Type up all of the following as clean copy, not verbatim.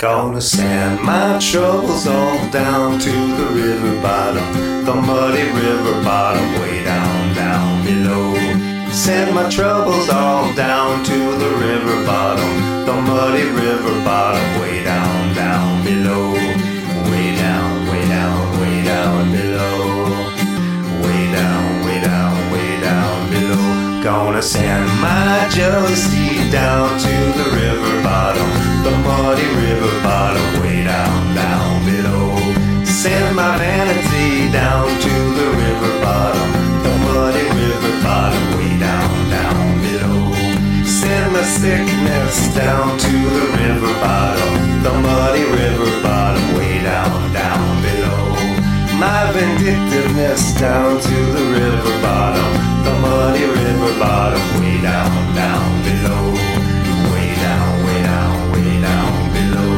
Gonna send my troubles all down to the river bottom, the muddy river bottom, way down, down below. Send my troubles all down to the river bottom, the muddy river bottom, way down, down below. Way down, way down, way down below. Way down, way down, way down below. Gonna send my jealousy down to the river bottom, the muddy river bottom, way down, down below. Send my vanity down to the river bottom, the muddy river bottom, way down, down below. Send my sickness down to the river bottom, the muddy river bottom, way down, down below. My vindictiveness down to the river bottom, the muddy river bottom, way down, down below. Way down, way down, way down below.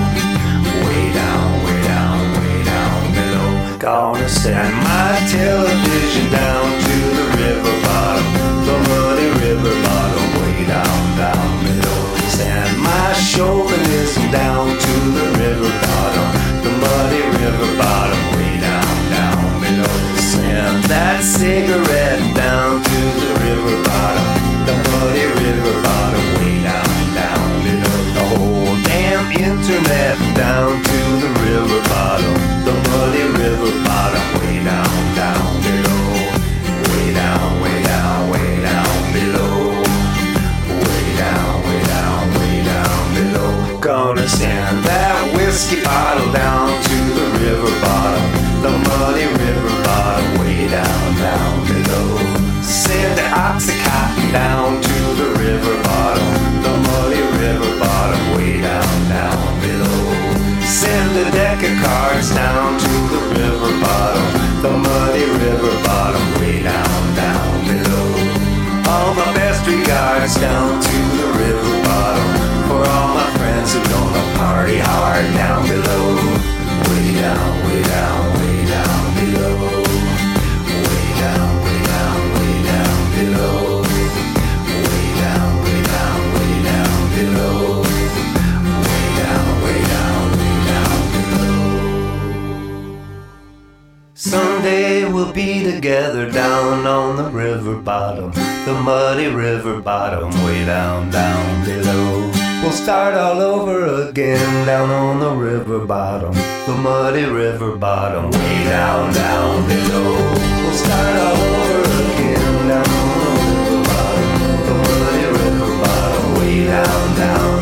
Way down, way down, way down below. Gonna send my television down to the river bottom, the muddy river bottom, way down, down below. Send my chauvinism down to the river bottom, the muddy river bottom, way down, down below. Send that cigarette down to the river bottom, the muddy river bottom, way down, down below. The whole damn internet down to the river bottom, the muddy river bottom, way down, down below. Way down, way down, way down below. Way down, way down, way down below. Gonna send that whiskey bottle down to the river bottom, the muddy river bottom, way down, down below. Send the Oxycontin down to the river bottom, the muddy river bottom, way down, down below. Send the deck of cards down to the river bottom, the muddy river bottom, way down, down below. All my best regards down to the river bottom, for all my friends who gonna party hard down below. Way down, way down, way down below. Way down, way down, way down below. Way down, way down, way down below. Way down, way down, way down below. Someday we'll be together down on the river bottom, the muddy river bottom, way down, down below. We'll start all over again down on the river bottom, the muddy river bottom, way down, down below. We'll start all over again down on the river bottom, the muddy river bottom, way down, down